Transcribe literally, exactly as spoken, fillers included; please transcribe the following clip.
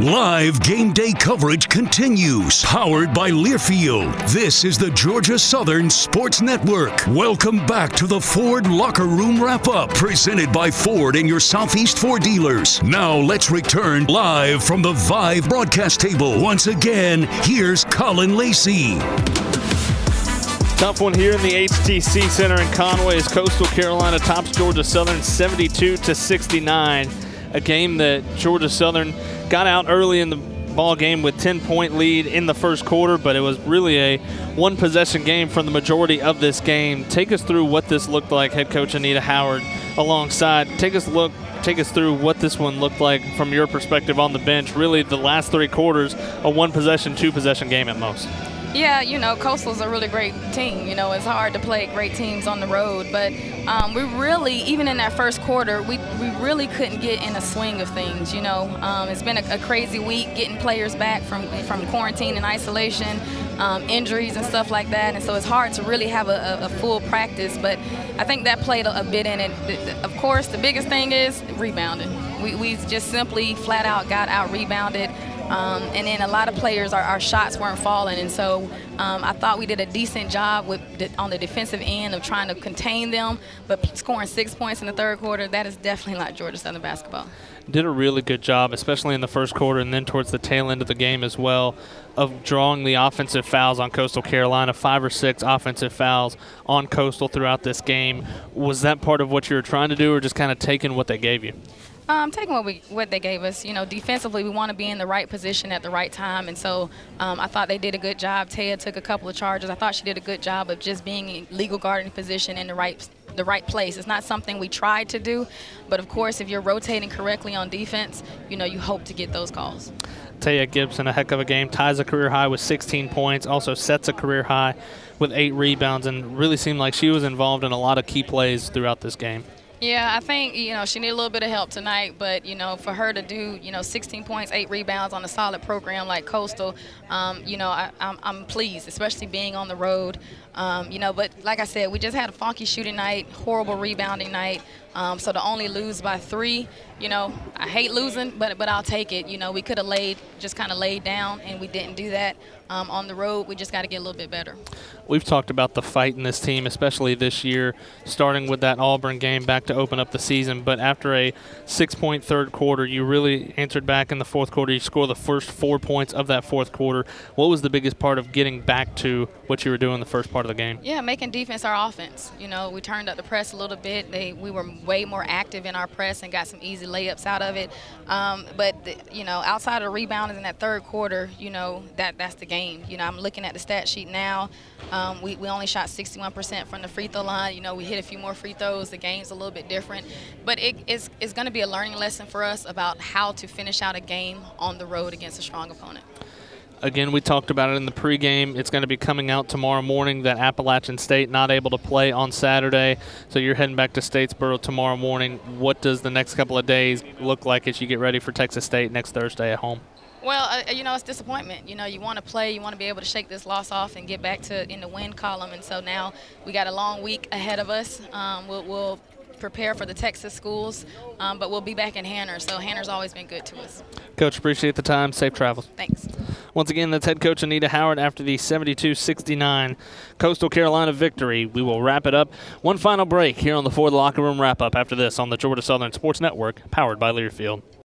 Live game day coverage continues. Powered by Learfield. This is the Georgia Southern Sports Network. Welcome back to the Ford Locker Room Wrap-Up, presented by Ford and your Southeast Ford dealers. Now let's return live from the Vive broadcast table. Once again, here's Colin Lacey. Tough one here in the H T C Center in Conway as Coastal Carolina tops Georgia Southern seventy-two to sixty-nine. A game that Georgia Southern got out early in the ball game with ten-point lead in the first quarter, but it was really a one-possession game for the majority of this game. Take us through what this looked like, head coach Anita Howard alongside. Take us look. Take us through what this one looked like from your perspective on the bench. Really, the last three quarters, a one-possession, two-possession game at most. Yeah, you know, Coastal's a really great team. You know, it's hard to play great teams on the road, but um, we really, even in that first quarter, we, we really couldn't get in a swing of things, you know. Um, it's been a, a crazy week getting players back from, from quarantine and isolation, um, injuries and stuff like that, and so it's hard to really have a, a, a full practice, but I think that played a, a bit in it. Of course, the biggest thing is rebounding. We, we just simply flat out got out-rebounded. Um, and then a lot of players, our, our shots weren't falling, and so um, I thought we did a decent job with the, on the defensive end of trying to contain them, but scoring six points in the third quarter, that is definitely not Georgia Southern basketball. Did a really good job, especially in the first quarter and then towards the tail end of the game as well, of drawing the offensive fouls on Coastal Carolina, five or six offensive fouls on Coastal throughout this game. Was that part of what you were trying to do, or just kind of taking what they gave you? Um, taking what we what they gave us, you know, defensively we want to be in the right position at the right time, and so um, I thought they did a good job. Taya took a couple of charges. I thought she did a good job of just being in legal guarding position in the right the right place. It's not something we tried to do, but of course, if you're rotating correctly on defense, you know, you hope to get those calls. Taya Gibson, a heck of a game, ties a career high with sixteen points, also sets a career high with eight rebounds, and really seemed like she was involved in a lot of key plays throughout this game. Yeah, I think, you know, she needed a little bit of help tonight, but, you know, for her to do, you know, sixteen points, eight rebounds on a solid program like Coastal, um, you know, I, I'm, I'm pleased, especially being on the road. Um, you know, but like I said, we just had a funky shooting night, horrible rebounding night. Um, so to only lose by three, you know, I hate losing, but but I'll take it. You know, we could have laid, just kind of laid down, and we didn't do that. Um, on the road, we just got to get a little bit better. We've talked about the fight in this team, especially this year, starting with that Auburn game back to open up the season. But after a six-point third quarter, you really answered back in the fourth quarter. You scored the first four points of that fourth quarter. What was the biggest part of getting back to what you were doing the first part of the game? Yeah, making defense our offense. You know, we turned up the press a little bit. They we were way more active in our press and got some easy layups out of it. Um, but, the, you know, outside of rebounding in that third quarter, you know, that that's the game. You know, I'm looking at the stat sheet now. Um, we, we only shot sixty-one percent from the free throw line. You know, we hit a few more free throws. The game's a little bit different. But it, it's, it's going to be a learning lesson for us about how to finish out a game on the road against a strong opponent. Again, we talked about it in the pregame. It's going to be coming out tomorrow morning that Appalachian State not able to play on Saturday. So you're heading back to Statesboro tomorrow morning. What does the next couple of days look like as you get ready for Texas State next Thursday at home? Well, uh, you know, it's disappointment. You know, you want to play, you want to be able to shake this loss off and get back to in the win column. And so now we got a long week ahead of us. Um, we'll, we'll prepare for the Texas schools, um, but we'll be back in Hanner. So Hanner's always been good to us. Coach, appreciate the time. Safe travels. Thanks. Once again, that's head coach Anita Howard after the seventy-two sixty-nine Coastal Carolina victory. We will wrap it up. One final break here on the Ford Locker Room Wrap-Up after this on the Georgia Southern Sports Network, powered by Learfield.